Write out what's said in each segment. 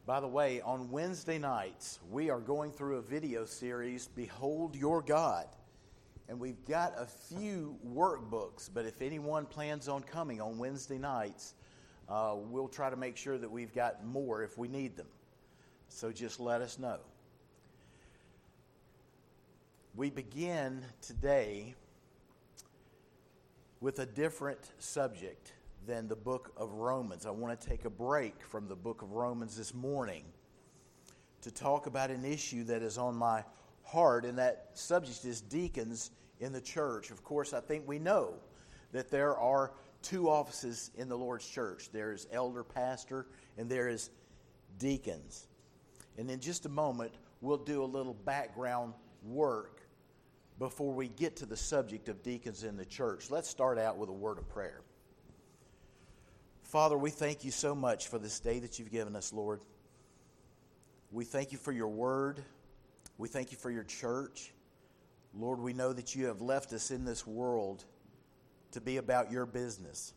By the way, on Wednesday nights, we are going through a video series, Behold Your God. And we've got a few workbooks, but if anyone plans on coming on Wednesday nights, we'll try to make sure that we've got more if we need them. So just let us know. We begin today with a different subject than the book of Romans. I want to take a break from the book of Romans this morning to talk about an issue that is on my heart, and that subject is deacons in the church. Of course, I think we know that there are two offices in the Lord's church. There's elder pastor and there is deacons. And in just a moment, we'll do a little background work before we get to the subject of deacons in the church. Let's start out with a word of prayer. Father, we thank you so much for this day that you've given us, Lord. We thank you for your word. We thank you for your church. Lord, we know that you have left us in this world to be about your business.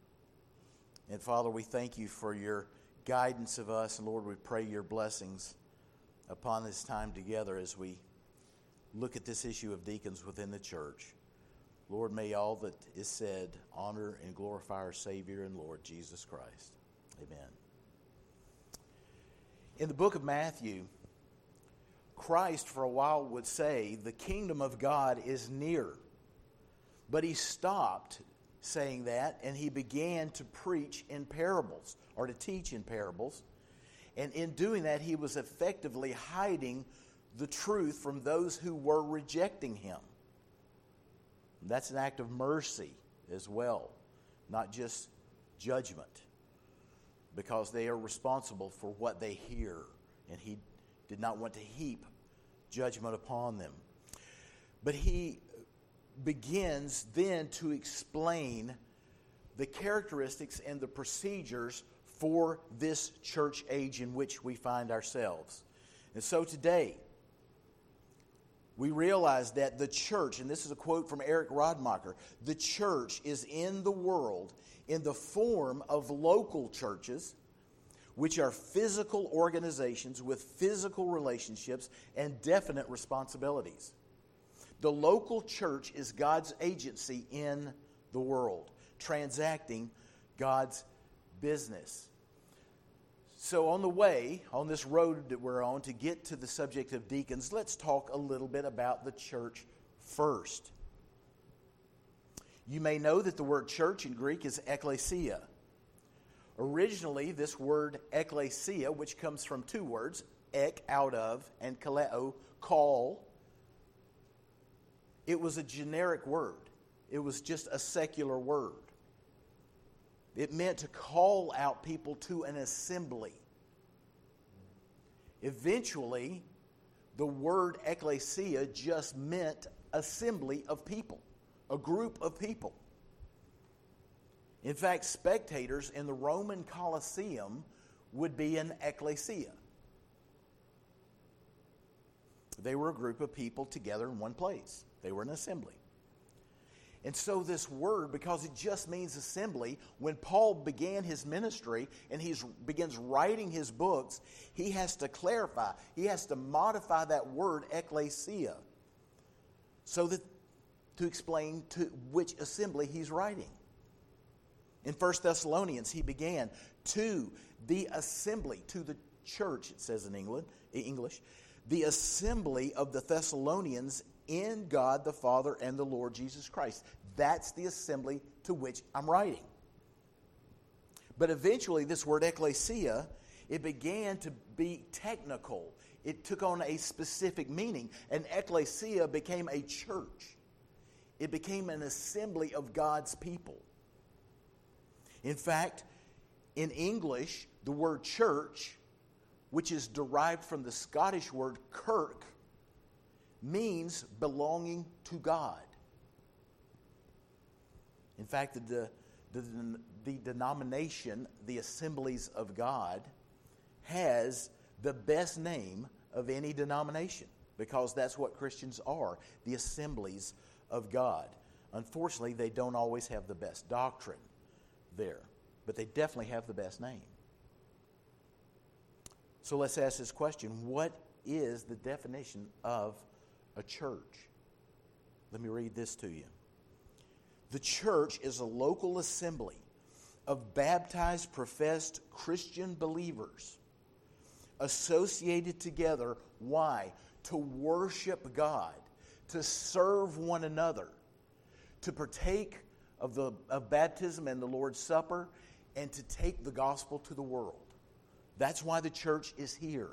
And Father, we thank you for your guidance of us. And Lord, we pray your blessings upon this time together as we look at this issue of deacons within the church. Lord, may all that is said honor and glorify our Savior and Lord Jesus Christ. Amen. In the book of Matthew, Christ for a while would say, the kingdom of God is near. But he stopped saying that, and he began to preach in parables, or to teach in parables. And in doing that, he was effectively hiding the truth from those who were rejecting him. That's an act of mercy as well, not just judgment, because they are responsible for what they hear, and he did not want to heap judgment upon them. But he begins then to explain the characteristics and the procedures for this church age in which we find ourselves. And so today, we realize that the church, and this is a quote from Eric Rodmacher, the church is in the world in the form of local churches, which are physical organizations with physical relationships and definite responsibilities. The local church is God's agency in the world, transacting God's business. So on this road that we're on to get to the subject of deacons, let's talk a little bit about the church first. You may know that the word church in Greek is ekklesia. Originally, this word ekklesia, which comes from two words, ek, out of, and kaleo, call, it was a generic word. It was just a secular word. It meant to call out people to an assembly. Eventually, the word ekklesia just meant assembly of people, a group of people. In fact, spectators in the Roman Colosseum would be an ekklesia. They were a group of people together in one place. They were an assembly. And so this word, because it just means assembly, when Paul began his ministry and he begins writing his books, he has to clarify, he has to modify that word ekklesia so that to explain to which assembly he's writing. In 1 Thessalonians, he began to the assembly, to the church, it says in English, the assembly of the Thessalonians in God the Father and the Lord Jesus Christ. That's the assembly to which I'm writing. But eventually this word ekklesia, it began to be technical. It took on a specific meaning. And ekklesia became a church. It became an assembly of God's people. In fact, in English, the word church, which is derived from the Scottish word kirk, means belonging to God. In fact, the denomination, the Assemblies of God, has the best name of any denomination because that's what Christians are, the Assemblies of God. Unfortunately, they don't always have the best doctrine there, but they definitely have the best name. So let's ask this question. What is the definition of a church? Let me read this to you. The church is a local assembly of baptized, professed Christian believers associated together. Why? To worship God, to serve one another, to partake of baptism and the Lord's Supper, and to take the gospel to the world. That's why the church is here.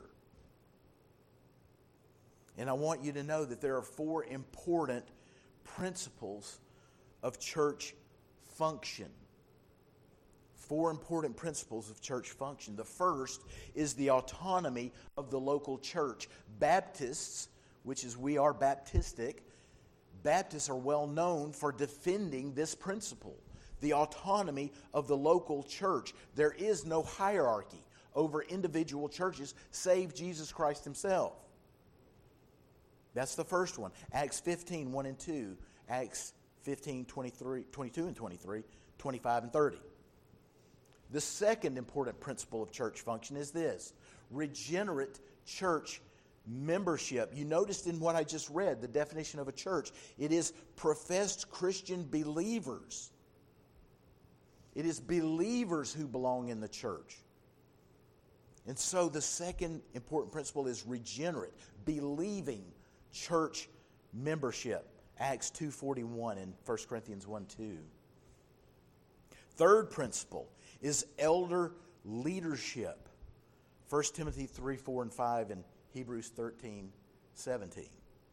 And I want you to know that there are 4 important principles of church function. 4 important principles of church function. The first is the autonomy of the local church. Baptists, which is we are Baptistic, Baptists are well known for defending this principle. The autonomy of the local church. There is no hierarchy over individual churches save Jesus Christ himself. That's the first one. Acts 15, 1 and 2. Acts 15, 22 and 23, 25 and 30. The second important principle of church function is this: regenerate church membership. You noticed in what I just read, the definition of a church. It is professed Christian believers. It is believers who belong in the church. And so the second important principle is regenerate, believing church membership. Acts 2:41 and 1 Corinthians 1:2. Third principle is elder leadership. 1 Timothy 3:4 and 5 and Hebrews 13:17.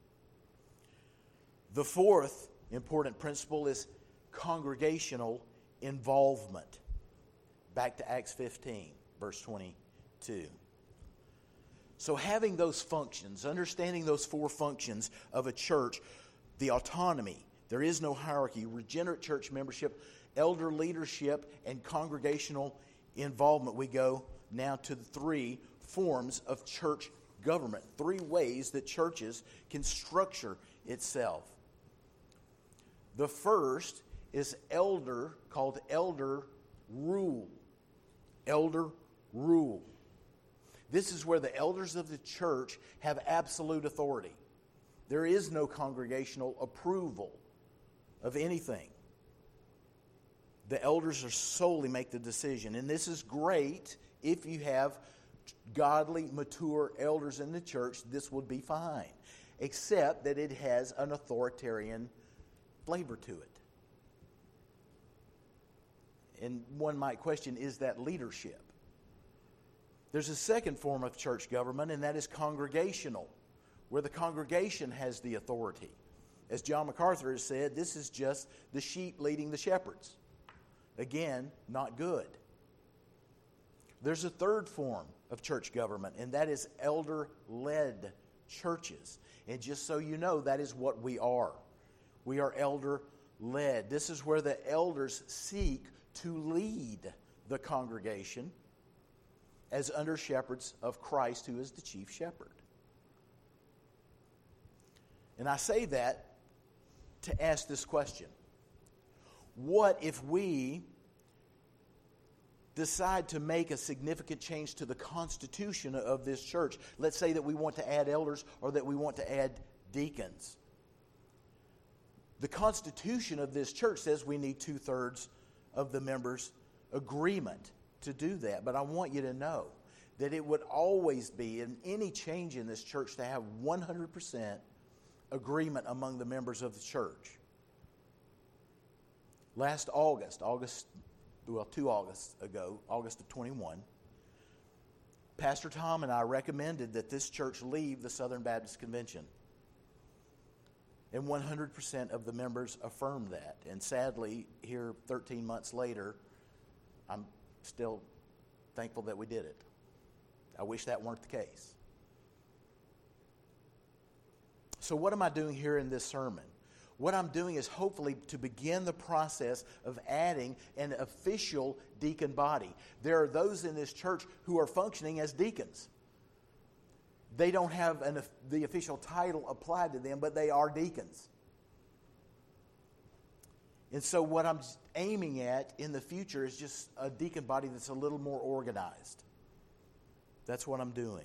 The fourth important principle is congregational involvement. Back to Acts 15, verse 22. So having those functions, understanding those 4 functions of a church, the autonomy, there is no hierarchy, regenerate church membership, elder leadership, and congregational involvement, we go now to the 3 forms of church government, 3 ways that churches can structure itself. The first is called elder rule. Elder rule. This is where the elders of the church have absolute authority. There is no congregational approval of anything. The elders are solely make the decision. And this is great if you have godly, mature elders in the church. This would be fine, except that it has an authoritarian flavor to it. And one might question, is that leadership? There's a second form of church government, and that is congregational, where the congregation has the authority. As John MacArthur has said, this is just the sheep leading the shepherds. Again, not good. There's a third form of church government, and that is elder-led churches. And just so you know, that is what we are. We are elder-led. This is where the elders seek to lead the congregation as under shepherds of Christ, who is the chief shepherd. And I say that to ask this question. What if we decide to make a significant change to the constitution of this church? Let's say that we want to add elders or that we want to add deacons. The constitution of this church says we need 2/3 of the members' agreement to do that. But I want you to know that it would always be, in any change in this church, to have 100% agreement among the members of the church. Last August, 2 Augusts ago, August of 21, Pastor Tom and I recommended that this church leave the Southern Baptist Convention. And 100% of the members affirmed that. And sadly, here 13 months later, I'm still thankful that we did it. I wish that weren't the case. So what am I doing here in this sermon? What I'm doing is hopefully to begin the process of adding an official deacon body. There are those in this church who are functioning as deacons. They don't have the official title applied to them, but they are deacons. And so what I'm aiming at in the future is just a deacon body that's a little more organized. That's what I'm doing.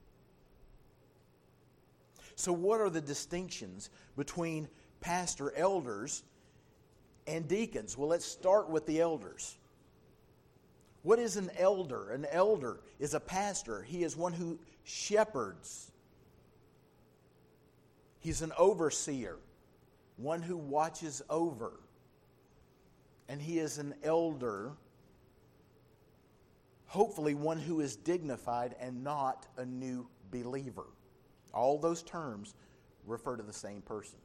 So what are the distinctions between pastor elders and deacons? Well, let's start with the elders. What is an elder? An elder is a pastor. He is one who shepherds. He's an overseer, one who watches over. And he is an elder, hopefully one who is dignified and not a new believer. All those terms refer to the same person.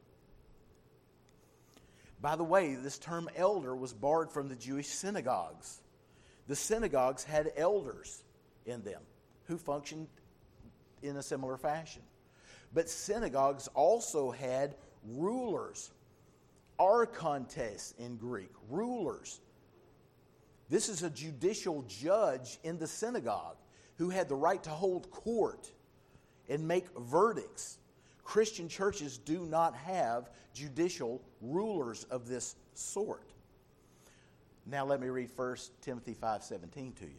By the way, this term elder was borrowed from the Jewish synagogues. The synagogues had elders in them who functioned in a similar fashion. But synagogues also had rulers, archontes in Greek, rulers. This is a judicial judge in the synagogue who had the right to hold court and make verdicts. Christian churches do not have judicial rulers of this sort. Now let me read 1 Timothy 5:17 to you.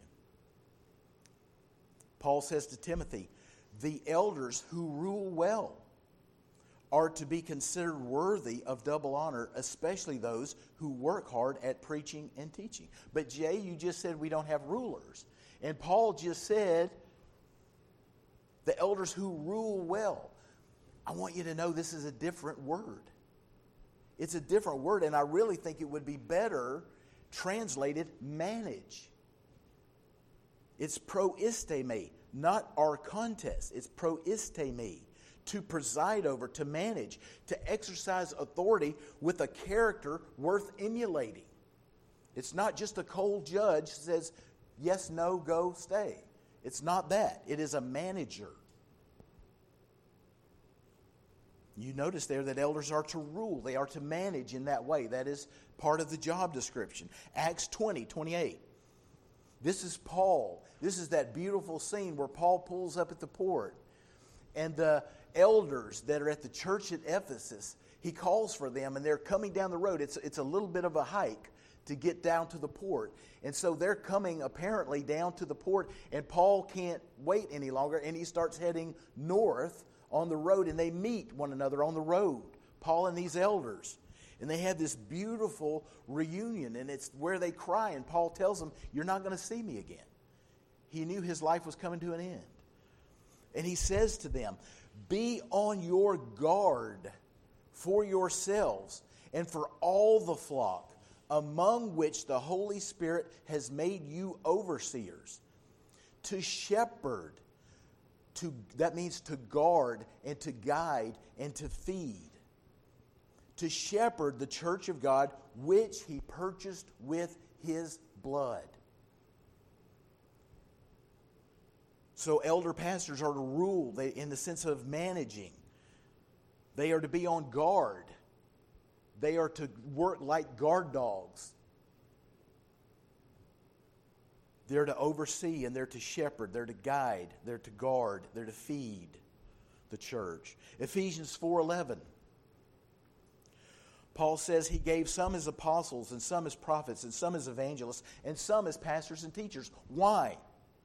Paul says to Timothy, the elders who rule well are to be considered worthy of double honor, especially those who work hard at preaching and teaching. But Jay, you just said we don't have rulers. And Paul just said the elders who rule well. I want you to know this is a different word. It's a different word, and I really think it would be better translated manage. It's proistemi, not archontes. It's proistemi, to preside over, to manage, to exercise authority with a character worth emulating. It's not just a cold judge who says, yes, no, go, stay. It's not that. It is a manager. You notice there that elders are to rule. They are to manage in that way. That is part of the job description. Acts 20:28. This is Paul. This is that beautiful scene where Paul pulls up at the port. And the elders that are at the church at Ephesus, he calls for them, and they're coming down the road. It's a little bit of a hike to get down to the port. And so they're coming apparently down to the port, and Paul can't wait any longer, and he starts heading north on the road, and they meet one another on the road, Paul and these elders. And they have this beautiful reunion, and it's where they cry, and Paul tells them, you're not going to see me again. He knew his life was coming to an end. And he says to them, be on your guard for yourselves and for all the flock, among which the Holy Spirit has made you overseers, to shepherd. That means to guard and to guide and to feed. To shepherd the church of God, which he purchased with his blood. So elder pastors are to rule in the sense of managing. They are to be on guard. They are to work like guard dogs. They're to oversee and they're to shepherd. They're to guide. They're to guard. They're to feed the church. Ephesians 4:11. Paul says he gave some as apostles and some as prophets and some as evangelists and some as pastors and teachers. Why?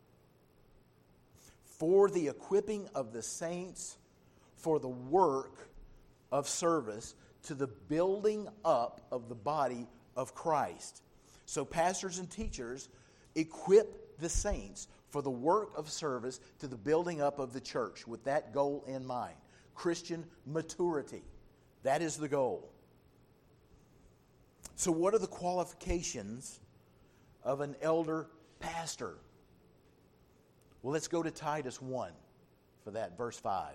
For the equipping of the saints for the work of service to the building up of the body of Christ. So pastors and teachers equip the saints for the work of service to the building up of the church with that goal in mind. Christian maturity. That is the goal. So what are the qualifications of an elder pastor? Well, let's go to Titus 1 for that, verse 5.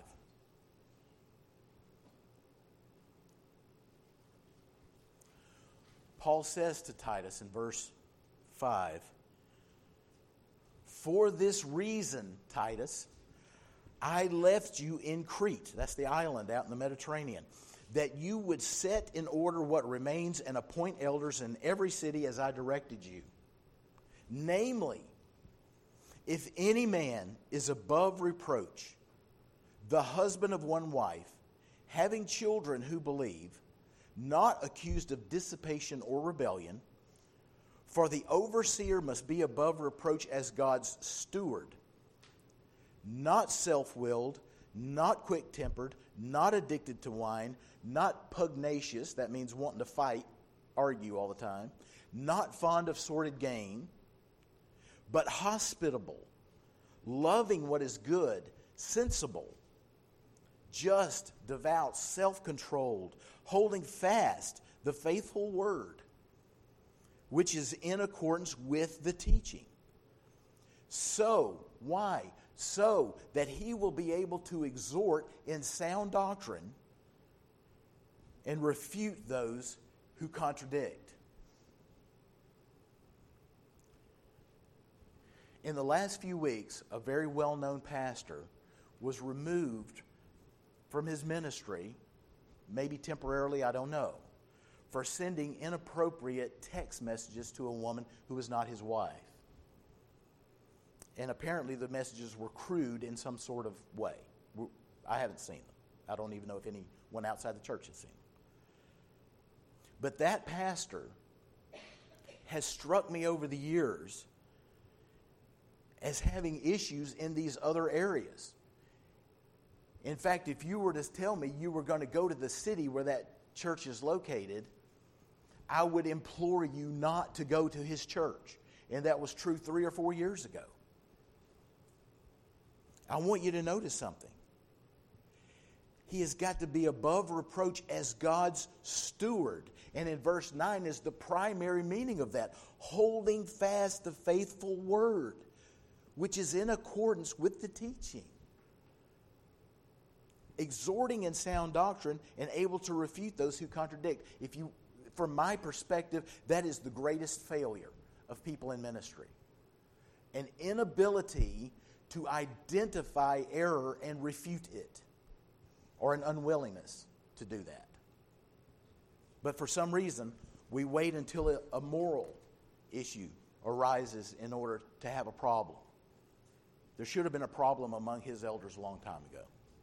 Paul says to Titus in verse 5, for this reason, Titus, I left you in Crete, that's the island out in the Mediterranean, that you would set in order what remains and appoint elders in every city as I directed you. Namely, if any man is above reproach, the husband of one wife, having children who believe, not accused of dissipation or rebellion, for the overseer must be above reproach as God's steward, not self-willed, not quick-tempered, not addicted to wine, not pugnacious, that means wanting to fight, argue all the time, not fond of sordid gain, but hospitable, loving what is good, sensible, just, devout, self-controlled, holding fast the faithful word, which is in accordance with the teaching. So, why? So that he will be able to exhort in sound doctrine and refute those who contradict. In the last few weeks, a very well-known pastor was removed from his ministry, maybe temporarily, I don't know, for sending inappropriate text messages to a woman who was not his wife. And apparently the messages were crude in some sort of way. I haven't seen them. I don't even know if anyone outside the church has seen them. But that pastor has struck me over the years as having issues in these other areas. In fact, if you were to tell me you were going to go to the city where that church is located, I would implore you not to go to his church. And that was true 3 or 4 years ago. I want you to notice something. He has got to be above reproach as God's steward. And in verse 9 is the primary meaning of that. Holding fast the faithful word, which is in accordance with the teaching. Exhorting in sound doctrine and able to refute those who contradict. From my perspective, that is the greatest failure of people in ministry. An inability to identify error and refute it, or an unwillingness to do that. But for some reason, we wait until a moral issue arises in order to have a problem. There should have been a problem among his elders a long time ago.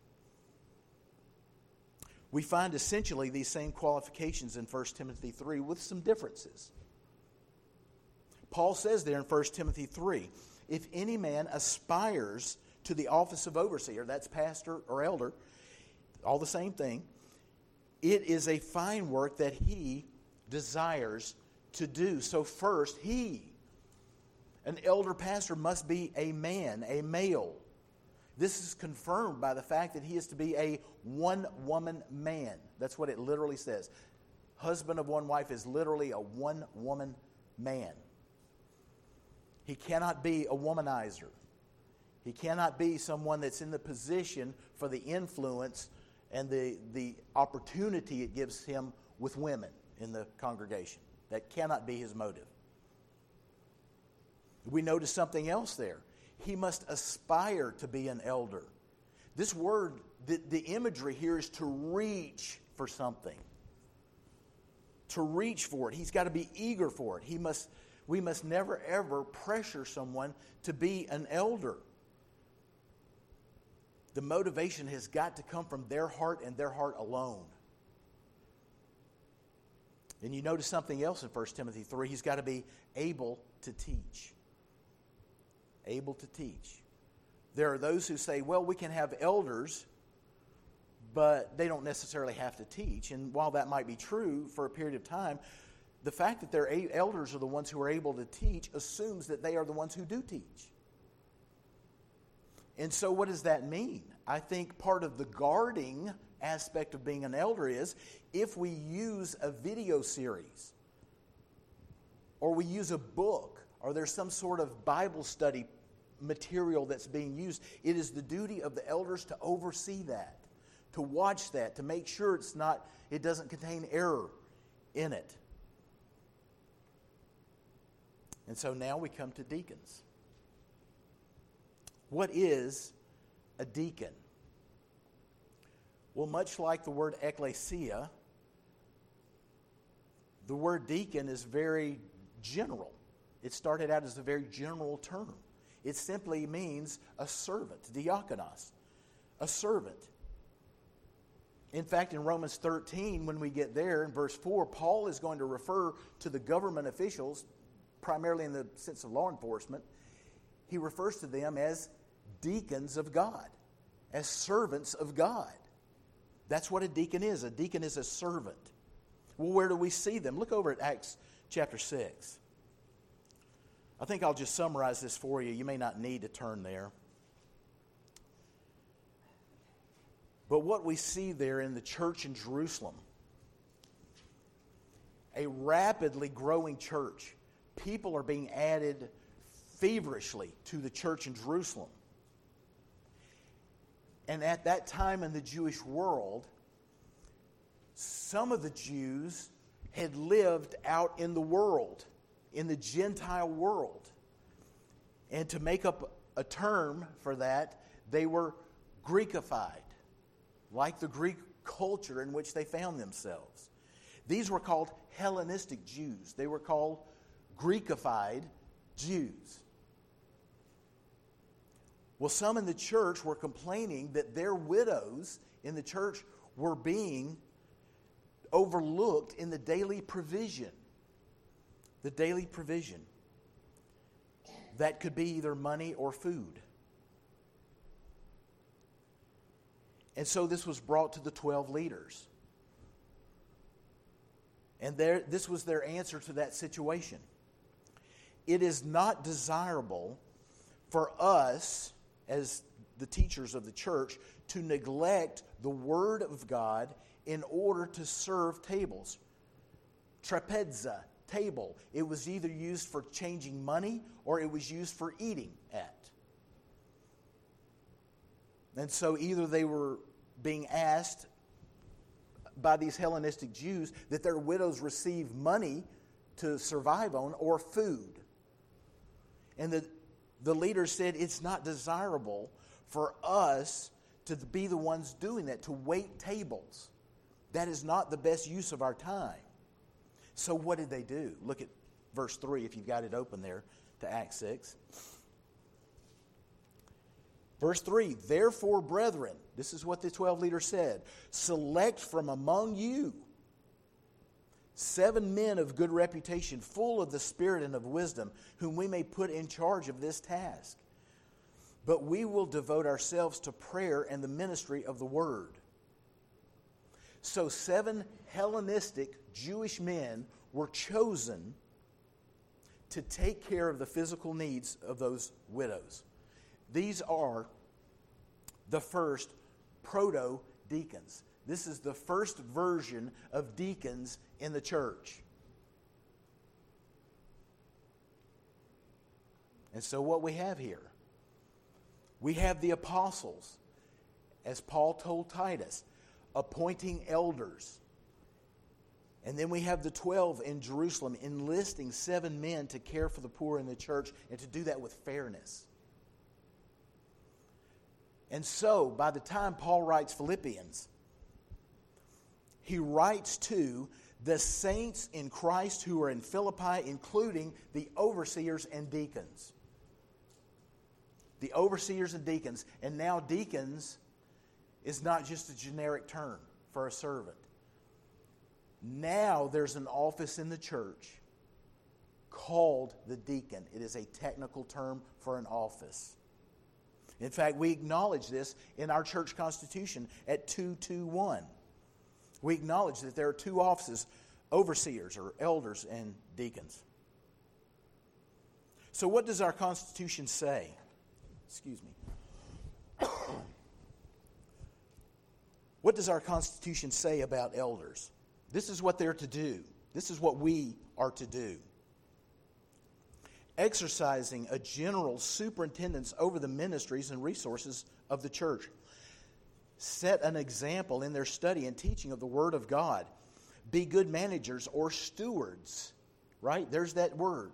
We find essentially these same qualifications in 1 Timothy 3 with some differences. Paul says there in 1 Timothy 3, if any man aspires to the office of overseer, that's pastor or elder, all the same thing, it is a fine work that he desires to do. So first, an elder pastor must be a man, a male. This is confirmed by the fact that he is to be a one-woman man. That's what it literally says. Husband of one wife is literally a one-woman man. He cannot be a womanizer. He cannot be someone that's in the position for the influence and the opportunity it gives him with women in the congregation. That cannot be his motive. We notice something else there. He must aspire to be an elder. This word, the imagery here is to reach for something. To reach for it. He's got to be eager for it. We must never ever pressure someone to be an elder. The motivation has got to come from their heart and their heart alone. And you notice something else in 1 Timothy 3. He's got to be able to teach. Able to teach. There are those who say, well, we can have elders, but they don't necessarily have to teach. And while that might be true for a period of time, the fact that their elders are the ones who are able to teach assumes that they are the ones who do teach. And so what does that mean? I think part of the guarding aspect of being an elder is if we use a video series or we use a book or there's some sort of Bible study material that's being used, it is the duty of the elders to oversee that, to watch that, to make sure it doesn't contain error in it. And so now we come to deacons. What is a deacon? Well, much like the word ecclesia, the word deacon is very general. It started out as a very general term. It simply means a servant, diakonos, a servant. In fact, in Romans 13, when we get there, in verse 4, Paul is going to refer to the government officials, primarily in the sense of law enforcement. He refers to them as deacons of God, as servants of God. That's what a deacon is. A deacon is a servant. Well, where do we see them? Look over at Acts chapter 6. I think I'll just summarize this for you. You may not need to turn there. But what we see there in the church in Jerusalem, a rapidly growing church. People are being added feverishly to the church in Jerusalem. And at that time in the Jewish world, some of the Jews had lived out in the world, in the Gentile world. And to make up a term for that, they were Greekified, like the Greek culture in which they found themselves. These were called Hellenistic Jews. They were called Greekified Jews. Well, some in the church were complaining that their widows in the church were being overlooked in the daily provision. The daily provision. That could be either money or food. And so this was brought to the 12 leaders. And this was their answer to that situation. It is not desirable for us, as the teachers of the church, to neglect the Word of God in order to serve tables. Trapeza, table. It was either used for changing money or it was used for eating at. And so either they were being asked by these Hellenistic Jews that their widows receive money to survive on or food. And the leader said it's not desirable for us to be the ones doing that, to wait tables. That is not the best use of our time. So what did they do? Look at verse 3 if you've got it open there to Acts 6. Verse 3, therefore, brethren, this is what the 12 leaders said, select from among you 7 men of good reputation, full of the Spirit and of wisdom, whom we may put in charge of this task. But we will devote ourselves to prayer and the ministry of the word. So 7 Hellenistic Jewish men were chosen to take care of the physical needs of those widows. These are the first proto-deacons. This is the first version of deacons in the church. And so what we have here, we have the apostles, as Paul told Titus, appointing elders. And then we have the 12 in Jerusalem enlisting 7 men to care for the poor in the church and to do that with fairness. And so, by the time Paul writes Philippians, he writes to the saints in Christ who are in Philippi, including the overseers and deacons. The overseers and deacons. And now deacons is not just a generic term for a servant. Now there's an office in the church called the deacon. It is a technical term for an office. In fact, we acknowledge this in our church constitution at 221. We acknowledge that there are 2 offices, overseers or elders and deacons. So what does our constitution say? Excuse me. What does our constitution say about elders? This is what they're to do. This is what we are to do. Exercising a general superintendence over the ministries and resources of the church. Set an example in their study and teaching of the Word of God. Be good managers or stewards, right? There's that word.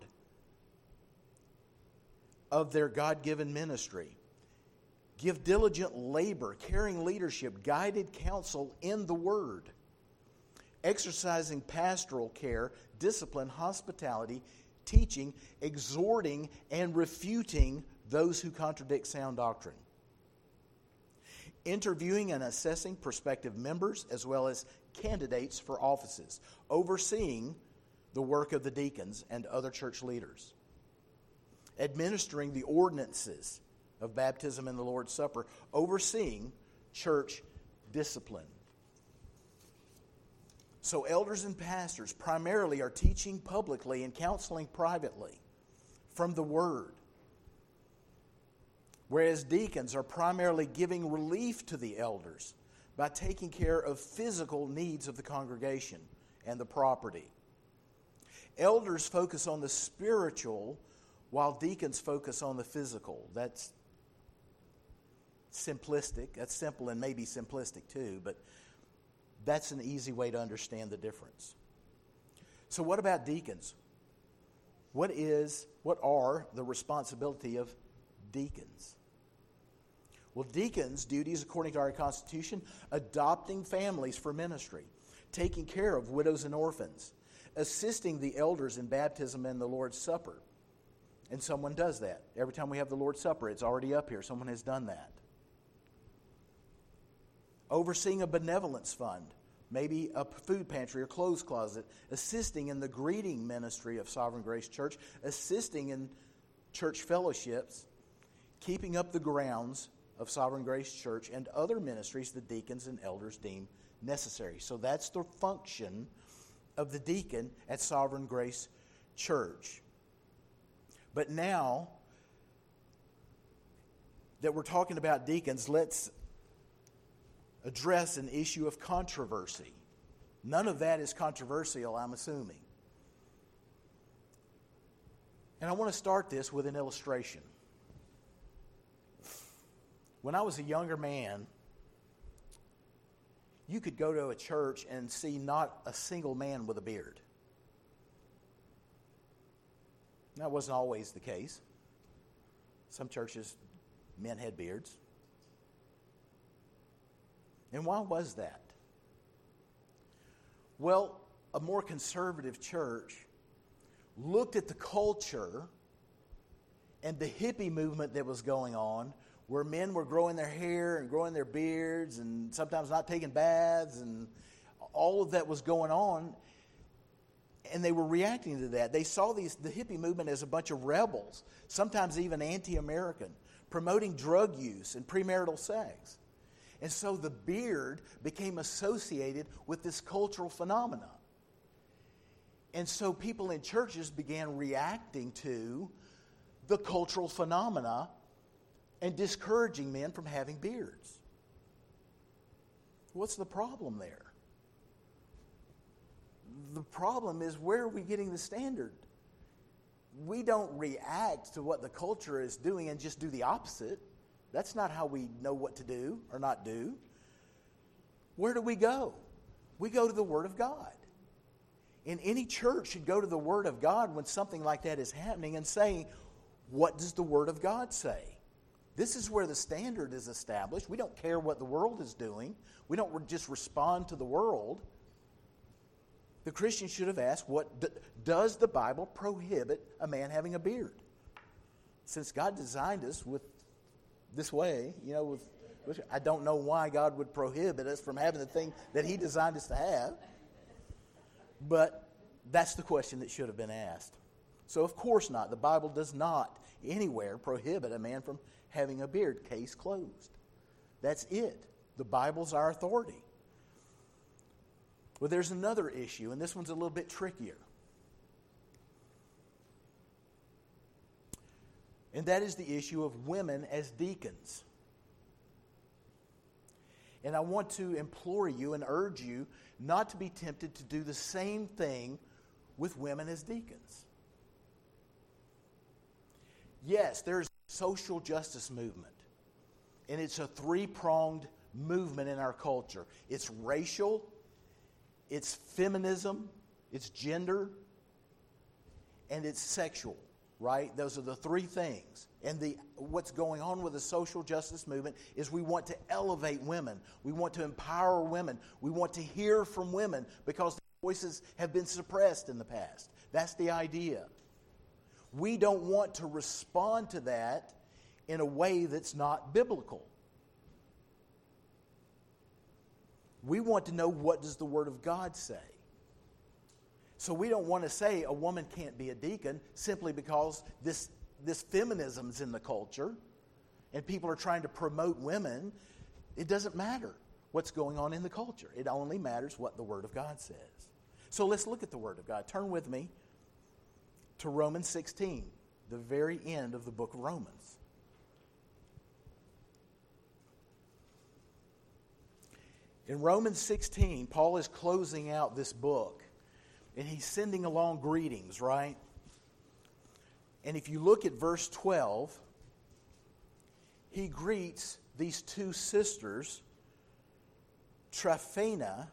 Of their God-given ministry. Give diligent labor, caring leadership, guided counsel in the Word. Exercising pastoral care, discipline, hospitality, teaching, exhorting, and refuting those who contradict sound doctrine. Interviewing and assessing prospective members as well as candidates for offices. Overseeing the work of the deacons and other church leaders. Administering the ordinances of baptism and the Lord's Supper, overseeing church discipline. So elders and pastors primarily are teaching publicly and counseling privately from the Word, whereas deacons are primarily giving relief to the elders by taking care of physical needs of the congregation and the property. Elders focus on the spiritual, while deacons focus on the physical. That's simplistic. That's simple and maybe simplistic too, but that's an easy way to understand the difference. So what about deacons? What are the responsibility of deacons? Well, deacons' duties, according to our Constitution, adopting families for ministry, taking care of widows and orphans, assisting the elders in baptism and the Lord's Supper. And someone does that. Every time we have the Lord's Supper, it's already up here. Someone has done that. Overseeing a benevolence fund, maybe a food pantry or clothes closet, assisting in the greeting ministry of Sovereign Grace Church, assisting in church fellowships, keeping up the grounds of Sovereign Grace Church, and other ministries the deacons and elders deem necessary. So that's the function of the deacon at Sovereign Grace Church. But now that we're talking about deacons, let's address an issue of controversy. None of that is controversial, I'm assuming. And I want to start this with an illustration. When I was a younger man, you could go to a church and see not a single man with a beard. That wasn't always the case. Some churches, men had beards. And why was that? Well, a more conservative church looked at the culture and the hippie movement that was going on, where men were growing their hair and growing their beards and sometimes not taking baths, and all of that was going on, and they were reacting to that. They saw the hippie movement as a bunch of rebels, sometimes even anti-American, promoting drug use and premarital sex. And so the beard became associated with this cultural phenomena. And so people in churches began reacting to the cultural phenomena and discouraging men from having beards. What's the problem there? The problem is, where are we getting the standard? We don't react to what the culture is doing and just do the opposite. That's not how we know what to do or not do. Where do we go? We go to the Word of God. And any church should go to the Word of God when something like that is happening and say, what does the Word of God say? This is where the standard is established. We don't care what the world is doing. We don't just respond to the world. The Christian should have asked, does the Bible prohibit a man having a beard? Since God designed us with this way, I don't know why God would prohibit us from having the thing that He designed us to have. But that's the question that should have been asked. So of course not. The Bible does not anywhere prohibit a man from having a beard. Case closed. That's it. The Bible's our authority. Well, there's another issue, and this one's a little bit trickier. And that is the issue of women as deacons. And I want to implore you and urge you not to be tempted to do the same thing with women as deacons. Yes, there's a social justice movement. And it's a three-pronged movement in our culture. It's racial, it's feminism, it's gender, and it's sexual. Right? Those are the three things. And what's going on with the social justice movement is we want to elevate women. We want to empower women. We want to hear from women because their voices have been suppressed in the past. That's the idea. We don't want to respond to that in a way that's not biblical. We want to know, what does the Word of God say? So we don't want to say a woman can't be a deacon simply because this feminism's in the culture. and people are trying to promote women, it doesn't matter what's going on in the culture. It only matters what the Word of God says. So let's look at the Word of God. Turn with me to Romans 16, the very end of the book of Romans. In Romans 16, Paul is closing out this book, and he's sending along greetings, right? And if you look at verse 12, he greets these two sisters, Tryphena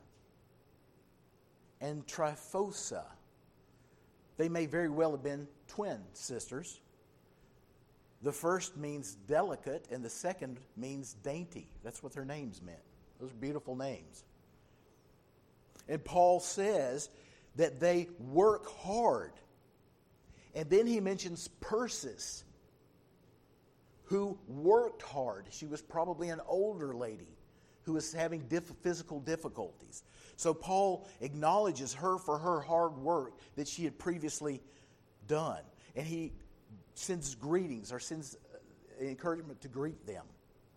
and Tryphosa. They may very well have been twin sisters. The first means delicate, and the second means dainty. That's what their names meant. Those are beautiful names. And Paul says that they work hard. And then he mentions Persis, who worked hard. She was probably an older lady who was having physical difficulties. So Paul acknowledges her for her hard work that she had previously done. And he sends greetings, or sends encouragement to greet them.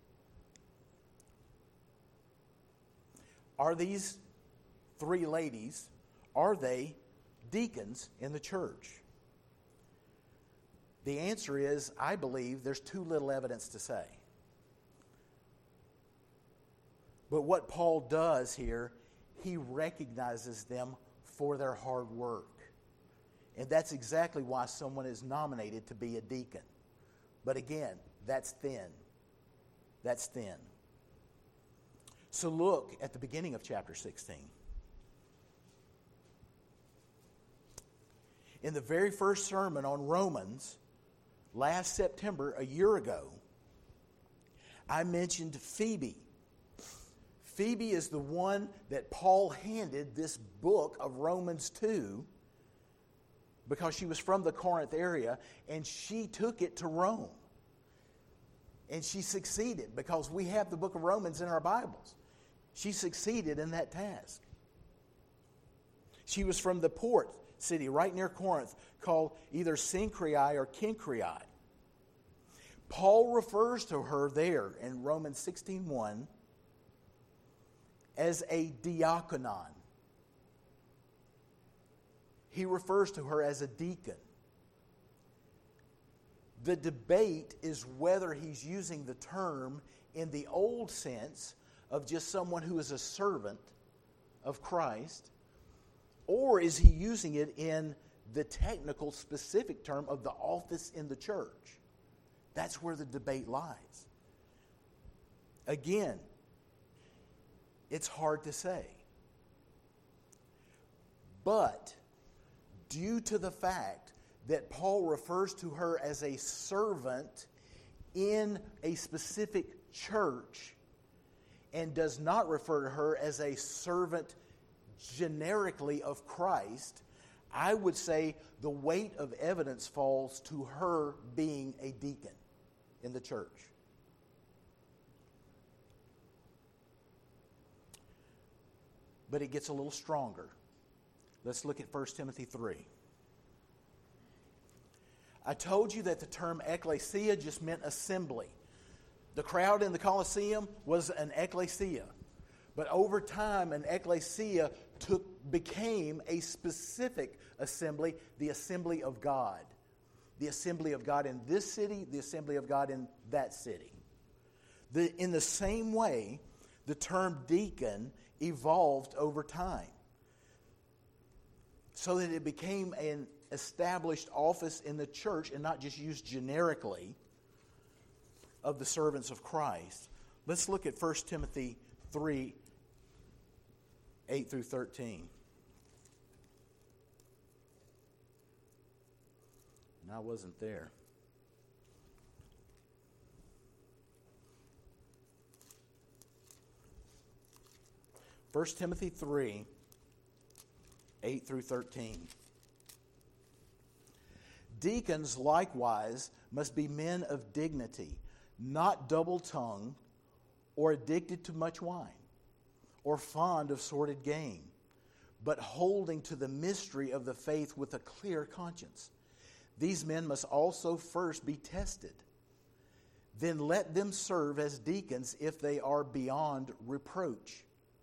Are these three ladies, are they deacons in the church? The answer is, I believe there's too little evidence to say. But what Paul does here, he recognizes them for their hard work. And that's exactly why someone is nominated to be a deacon. But again, that's thin. That's thin. So look at the beginning of chapter 16. In the very first sermon on Romans, last September, a year ago, I mentioned Phoebe. Phoebe is the one that Paul handed this book of Romans to because she was from the Corinth area, and she took it to Rome. And she succeeded because we have the book of Romans in our Bibles. She succeeded in that task. She was from the port city right near Corinth called either Cenchreae or Cenchreae. Paul refers to her there in Romans 16:1 as a diakonon. He refers to her as a deacon. The debate is whether he's using the term in the old sense of just someone who is a servant of Christ, or is he using it in the technical, specific term of the office in the church? That's where the debate lies. Again, it's hard to say. But due to the fact that Paul refers to her as a servant in a specific church and does not refer to her as a servant generically of Christ, I would say the weight of evidence falls to her being a deacon in the church. But it gets a little stronger. Let's look at 1 Timothy 3. I told you that the term ecclesia just meant assembly. The crowd in the Colosseum was an ecclesia. But over time, an ecclesia became a specific assembly, the assembly of God. The assembly of God in this city, the assembly of God in that city. In the same way, the term deacon evolved over time so that it became an established office in the church and not just used generically of the servants of Christ. Let's look at 1 Timothy 3, 8 through 13. And I wasn't there. First Timothy 3, 8 through 13. Deacons likewise must be men of dignity, not double-tongued or addicted to much wine, or fond of sordid gain, but holding to the mystery of the faith with a clear conscience. These men must also first be tested. then let them serve as deacons if they are beyond reproach.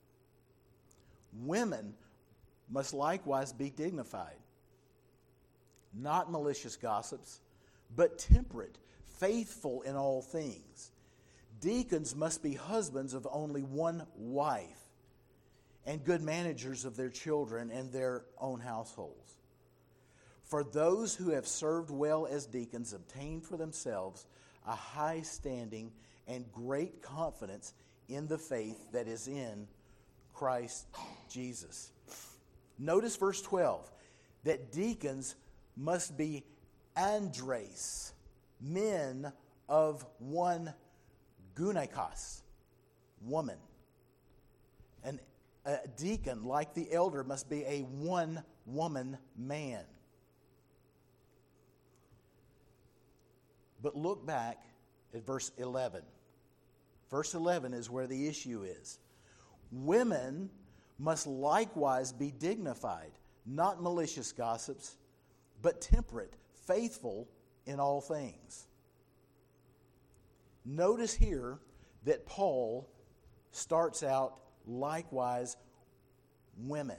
Women must likewise be dignified, not malicious gossips, but temperate, faithful in all things. Deacons must be husbands of only one wife, and good managers of their children and their own households. For those who have served well as deacons obtain for themselves a high standing and great confidence in the faith that is in Christ Jesus. Notice verse 12, that deacons must be andres, men of one gunekos, woman. And a deacon, like the elder, must be a one-woman man. But look back at verse 11. Verse 11 is where the issue is. Women must likewise be dignified, not malicious gossips, but temperate, faithful in all things. Notice here that Paul starts out likewise women.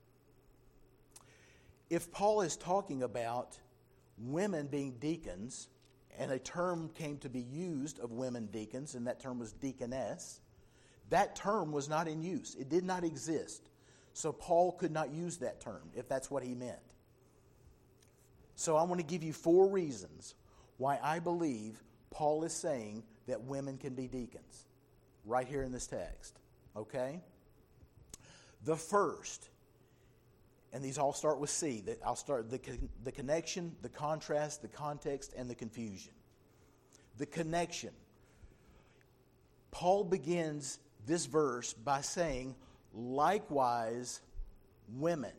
If Paul is talking about women being deacons, and a term came to be used of women deacons, and that term was deaconess, that term was not in use. It did not exist. So Paul could not use that term, if that's what he meant. So I want to give you 4 reasons why I believe Paul is saying that women can be deacons, right here in this text. Okay? The first, and these all start with C. I'll start the connection, the contrast, the context, and the confusion. The connection. Paul begins this verse by saying, likewise, women.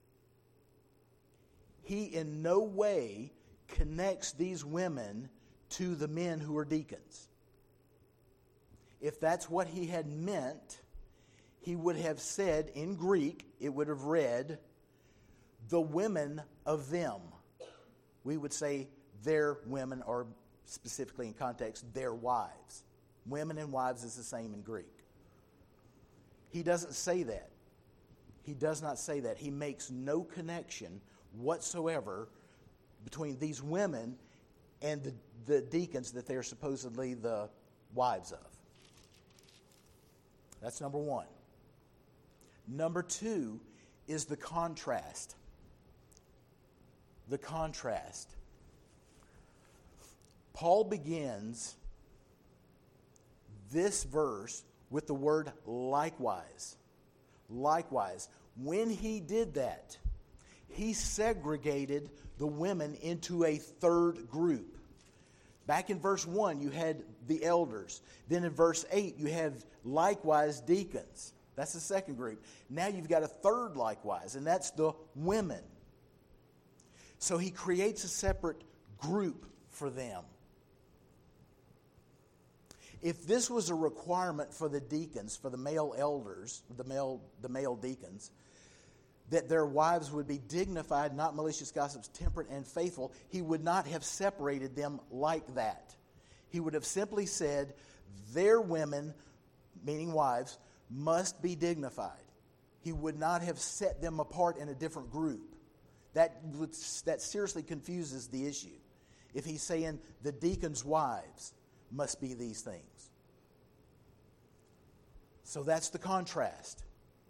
He in no way connects these women to the men who are deacons. If that's what he had meant, he would have said in Greek, it would have read, the women of them. We would say their women, or specifically in context, their wives. Women and wives is the same in Greek. He doesn't say that. He does not say that. He makes no connection whatsoever between these women and the deacons that they're supposedly the wives of. That's number one. Number 2 is the contrast. The contrast. Paul begins this verse with the word likewise. Likewise. When he did that, he segregated the women into a third group. Back in verse 1, you had the elders. Then in verse 8, you have likewise deacons. That's the second group. Now you've got a third likewise, and that's the women. So he creates a separate group for them. If this was a requirement for the deacons, for the male elders, the male deacons, that their wives would be dignified, not malicious gossips, temperate and faithful, he would not have separated them like that. He would have simply said, their women, meaning wives, must be dignified. He would not have set them apart in a different group. That seriously confuses the issue. If he's saying the deacons' wives must be these things. So that's the contrast.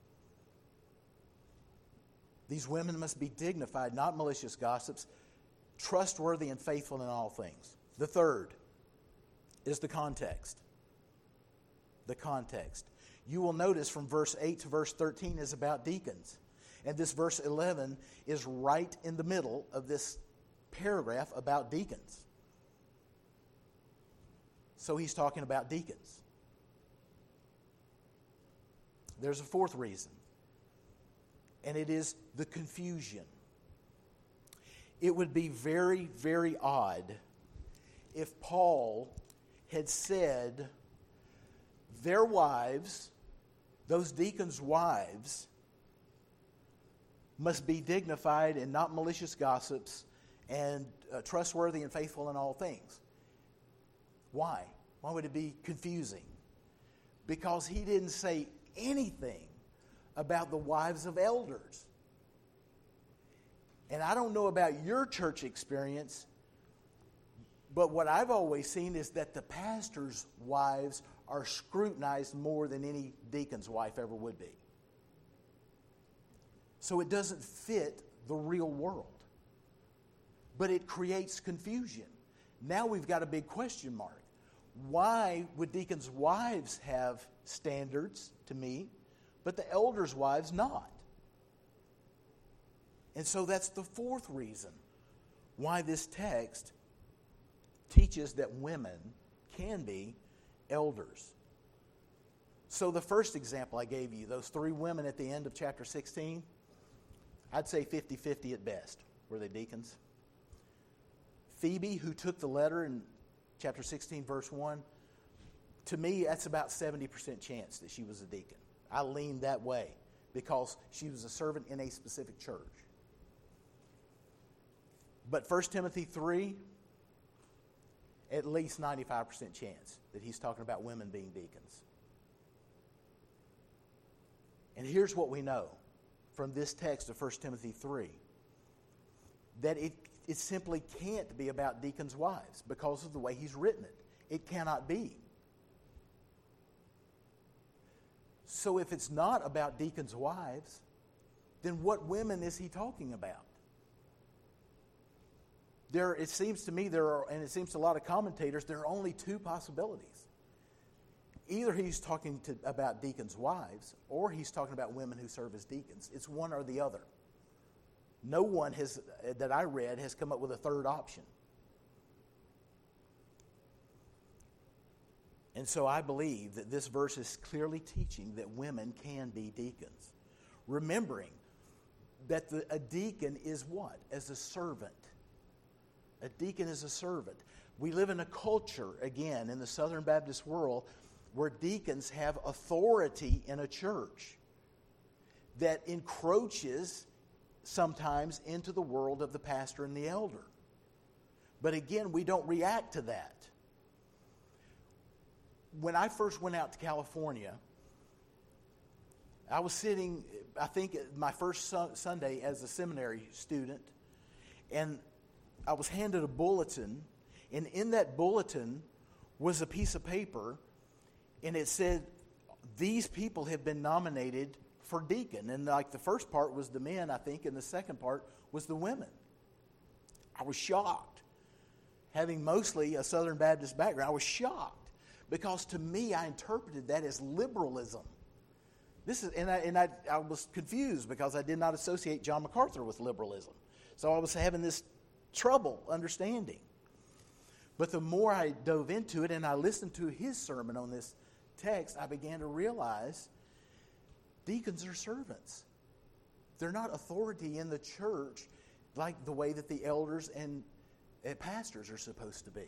These women must be dignified, not malicious gossips, trustworthy and faithful in all things. The third is the context. The context. You will notice from verse 8 to verse 13 is about deacons. And this verse 11 is right in the middle of this paragraph about deacons. So he's talking about deacons. There's a fourth reason, and it is the confusion. It would be very, very odd if Paul had said their wives, those deacons' wives, must be dignified and not malicious gossips and trustworthy and faithful in all things. Why? Why would it be confusing? Because he didn't say anything about the wives of elders. And I don't know about your church experience, but what I've always seen is that the pastor's wives are scrutinized more than any deacon's wife ever would be. So it doesn't fit the real world. But it creates confusion. Now we've got a big question mark. Why would deacons' wives have standards to meet, but the elders' wives not? And so that's the fourth reason why this text teaches that women can be elders. So the first example I gave you, those three women at the end of chapter 16, I'd say 50-50 at best. Were they deacons? Phoebe, who took the letter in chapter 16, verse 1, to me, that's about 70% chance that she was a deacon. I lean that way because she was a servant in a specific church. But 1 Timothy 3, at least 95% chance that he's talking about women being deacons. And here's what we know from this text of 1 Timothy 3, that it simply can't be about deacons' wives because of the way he's written it. It cannot be. So if it's not about deacons' wives, then what women is he talking about? It seems to me and it seems to a lot of commentators, there are only two possibilities. Either he's talking about deacons' wives, or he's talking about women who serve as deacons. It's one or the other. No one that I read has come up with a third option. And so I believe that this verse is clearly teaching that women can be deacons. Remembering that a deacon is what? As a servant. A deacon is a servant. We live in a culture, again, in the Southern Baptist world, where deacons have authority in a church that encroaches sometimes into the world of the pastor and the elder. But again, we don't react to that. When I first went out to California, I was sitting, I think, my first Sunday as a seminary student, and I was handed a bulletin, and in that bulletin was a piece of paper, and it said, these people have been nominated for deacon. And like the first part was the men, I think, and the second part was the women. I was shocked. Having mostly a Southern Baptist background, I was shocked. Because to me, I interpreted that as liberalism. I was confused because I did not associate John MacArthur with liberalism. So I was having this trouble understanding. But the more I dove into it and I listened to his sermon on this text, I began to realize deacons are servants. They're not authority in the church like the way that the elders and pastors are supposed to be.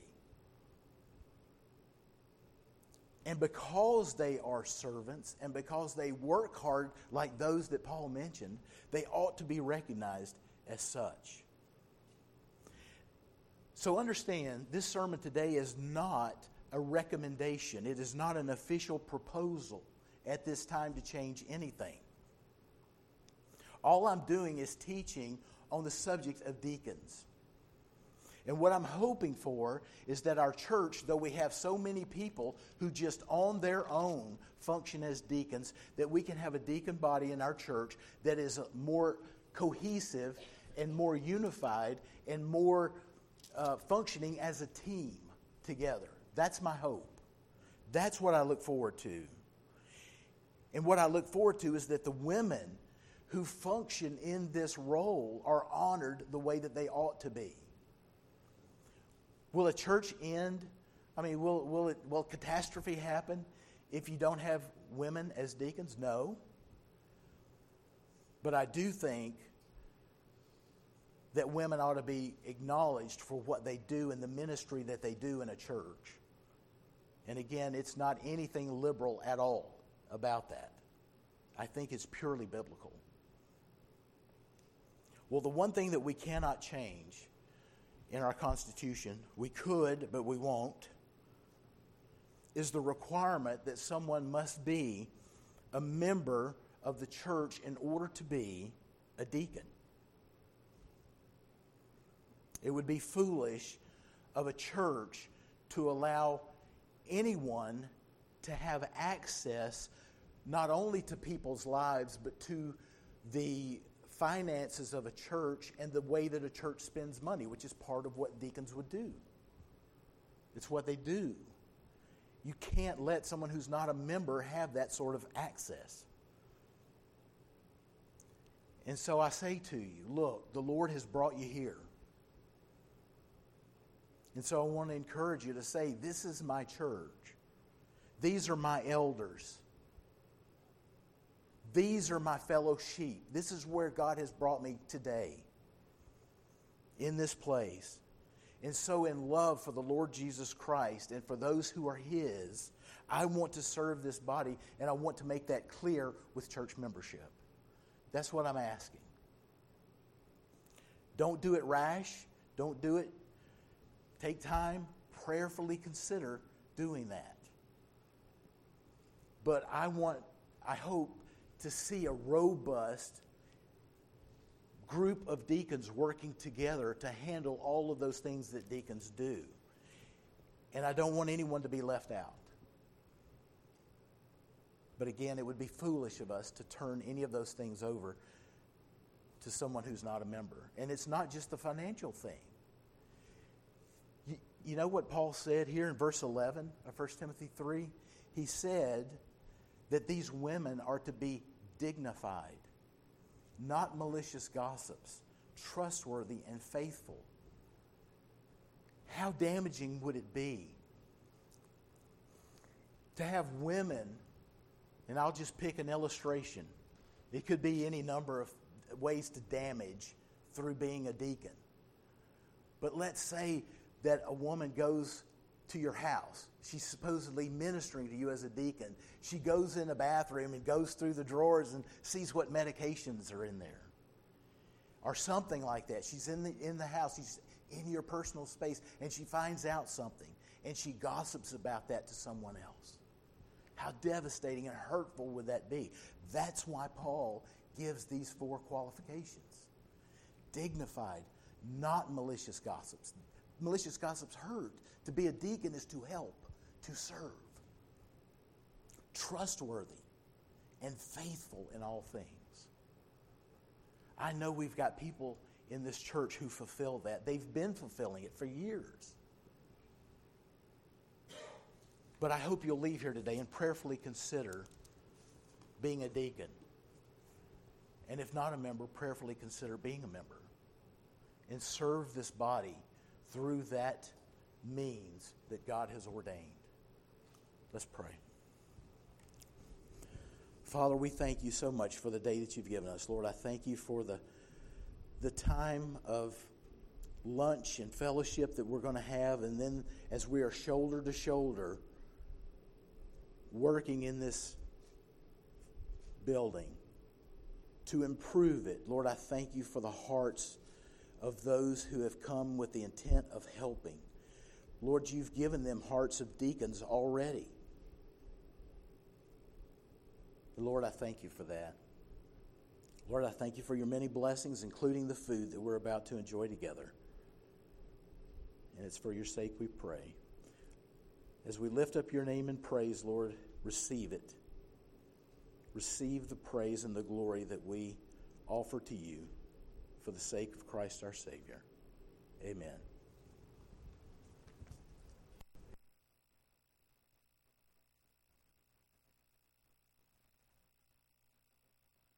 And because they are servants and because they work hard like those that Paul mentioned, they ought to be recognized as such. So understand, this sermon today is not a recommendation. It is not an official proposal at this time to change anything. All I'm doing is teaching on the subject of deacons. And what I'm hoping for is that our church, though we have so many people who just on their own function as deacons, that we can have a deacon body in our church that is more cohesive and more unified and more functioning as a team together. That's my hope. That's what I look forward to. And what I look forward to is that the women who function in this role are honored the way that they ought to be. Will a church end? I mean, will catastrophe happen if you don't have women as deacons? No. But I do think that women ought to be acknowledged for what they do in the ministry that they do in a church. And again, it's not anything liberal at all about that. I think it's purely biblical. Well, the one thing that we cannot change in our Constitution, we could, but we won't, is the requirement that someone must be a member of the church in order to be a deacon. It would be foolish of a church to allow anyone to have access not only to people's lives, but to the finances of a church and the way that a church spends money, which is part of what deacons would do. It's what they do. You can't let someone who's not a member have that sort of access. And so I say to you, look, the Lord has brought you here. And so I want to encourage you to say, this is my church. These are my elders. These are my fellow sheep. This is where God has brought me today, in this place. And so in love for the Lord Jesus Christ and for those who are His, I want to serve this body, and I want to make that clear with church membership. That's what I'm asking. Don't do it rash. Don't do it. Take time, prayerfully consider doing that. But I hope to see a robust group of deacons working together to handle all of those things that deacons do. And I don't want anyone to be left out. But again, it would be foolish of us to turn any of those things over to someone who's not a member. And it's not just the financial thing. You know what Paul said here in verse 11 of 1 Timothy 3? He said that these women are to be dignified, not malicious gossips, trustworthy and faithful. How damaging would it be to have women, and I'll just pick an illustration. It could be any number of ways to damage through being a deacon. But let's say that a woman goes to your house. She's supposedly ministering to you as a deacon. She goes in a bathroom and goes through the drawers and sees what medications are in there. Or something like that. She's in the house. She's in your personal space, and she finds out something, and she gossips about that to someone else. How devastating and hurtful would that be? That's why Paul gives these 4 qualifications. Dignified, not malicious gossips. Malicious gossips hurt. To be a deacon is to help, to serve. Trustworthy and faithful in all things. I know we've got people in this church who fulfill that. They've been fulfilling it for years. But I hope you'll leave here today and prayerfully consider being a deacon. And if not a member, prayerfully consider being a member. And serve this body through that means that God has ordained. Let's pray. Father, we thank you so much for the day that you've given us. Lord, I thank you for the time of lunch and fellowship that we're going to have, and then as we are shoulder to shoulder working in this building to improve it. Lord, I thank you for the hearts of those who have come with the intent of helping. Lord, you've given them hearts of deacons already. Lord, I thank you for that. Lord, I thank you for your many blessings, including the food that we're about to enjoy together. And it's for your sake we pray. As we lift up your name in praise, Lord, receive it. Receive the praise and the glory that we offer to you for the sake of Christ our Savior. Amen.